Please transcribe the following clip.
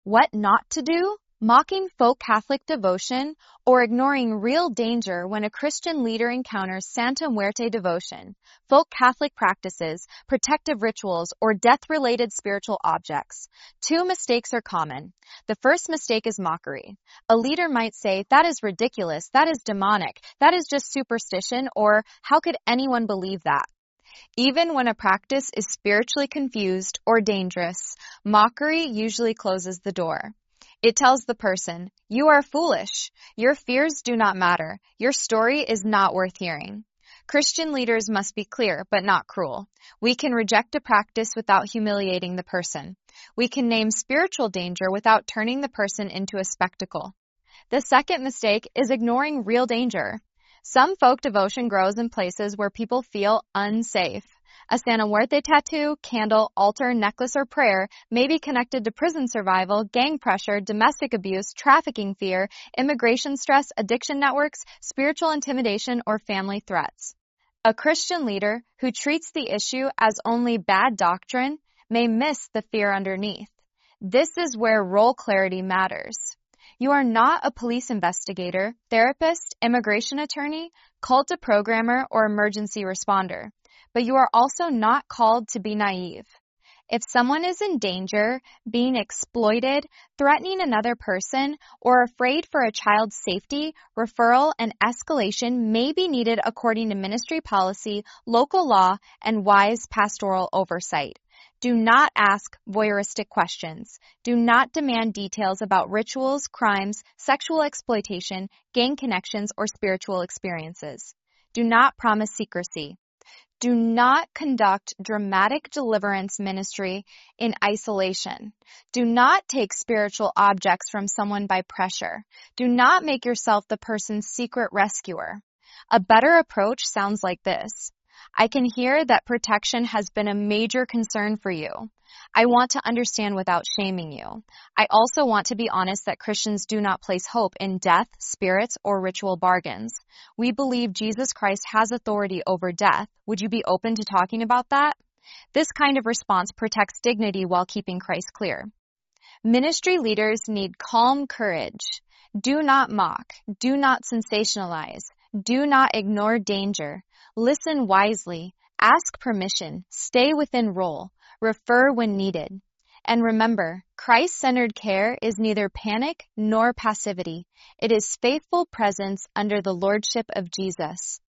What not to do? Mocking folk Catholic devotion or ignoring real danger when a Christian leader encounters Santa Muerte devotion, folk Catholic practices, protective rituals, or death-related spiritual objects. Two mistakes are common. The first mistake is mockery. A leader might say, "That is ridiculous, that is demonic, that is just superstition," or "How could anyone believe that?" Even when a practice is spiritually confused or dangerous, mockery usually closes the door. It tells the person, "You are foolish. Your fears do not matter. Your story is not worth hearing." Christian leaders must be clear, but not cruel. We can reject a practice without humiliating the person. We can name spiritual danger without turning the person into a spectacle. The second mistake is ignoring real danger. Some folk devotion grows in places where people feel unsafe. A Santa Muerte tattoo, candle, altar, necklace, or prayer may be connected to prison survival, gang pressure, domestic abuse, trafficking fear, immigration stress, addiction networks, spiritual intimidation, or family threats. A Christian leader who treats the issue as only bad doctrine may miss the fear underneath. This is where role clarity matters. You are not a police investigator, therapist, immigration attorney, cult deprogrammer, or emergency responder. But you are also not called to be naive. If someone is in danger, being exploited, threatening another person, or afraid for a child's safety, referral and escalation may be needed according to ministry policy, local law, and wise pastoral oversight. Do not ask voyeuristic questions. Do not demand details about rituals, crimes, sexual exploitation, gang connections, or spiritual experiences. Do not promise secrecy. Do not conduct dramatic deliverance ministry in isolation. Do not take spiritual objects from someone by pressure. Do not make yourself the person's secret rescuer. A better approach sounds like this. I can hear that protection has been a major concern for you. I want to understand without shaming you. I also want to be honest that Christians do not place hope in death, spirits, or ritual bargains. We believe Jesus Christ has authority over death. Would you be open to talking about that? This kind of response protects dignity while keeping Christ clear. Ministry leaders need calm courage. Do not mock. Do not sensationalize. Do not ignore danger. Listen wisely. Ask permission. Stay within role. Refer when needed. And remember, Christ-centered care is neither panic nor passivity. It is faithful presence under the lordship of Jesus.